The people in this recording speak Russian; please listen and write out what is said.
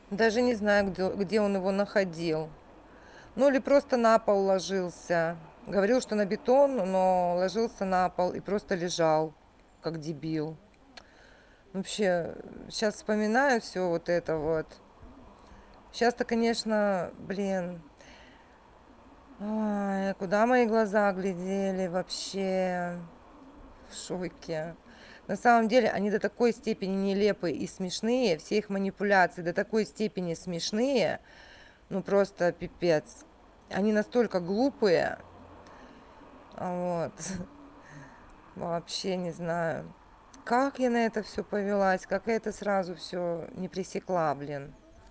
Даже не знаю, где он его находил. Ну или просто на пол ложился. Говорил, что на бетон, но ложился на пол и просто лежал, как дебил. Вообще, сейчас вспоминаю все вот это вот. Сейчас-то, конечно, блин, ой, куда мои глаза глядели вообще? В шоке. На самом деле они до такой степени нелепые и смешные, все их манипуляции до такой степени смешные, ну просто пипец. Они настолько глупые, вот, вообще не знаю. Как я на это все повелась, как я это сразу все не пресекла, блин.